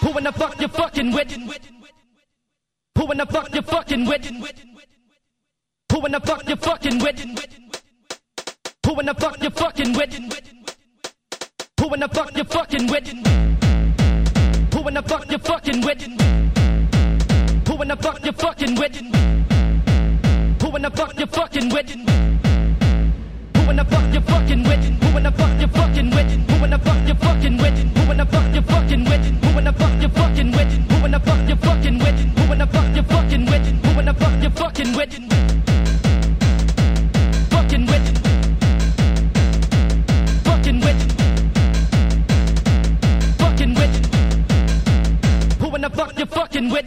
Who in the fuck you fucking with? Who in the fuck you fucking with? Who in the fuck you fucking with? Who in the fuck you fucking with? Who in the fuck you fucking with? Who in the fuck you fucking with? Who in the fuck you fucking with? Who in the fuck you fucking with? Who in the fuck you fucking with? Who in the fuck you fucking with? Who in the fuck you fucking with? Who in the fuck you fucking with? Who in the fuck you fucking with? Who in the fuck you fucking with? Who in the fuck you fucking with? Who in the fuck you fucking with? Fucking with. Fucking with. Fucking with. Who in the fuck you fucking with?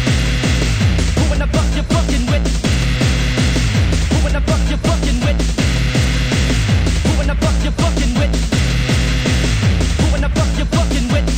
Who in the fuck you fucking with? Who in the fuck you fucking with? Who in the fuck you fucking with? Who in the fuck you fucking with?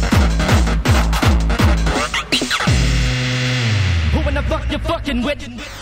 Fucking with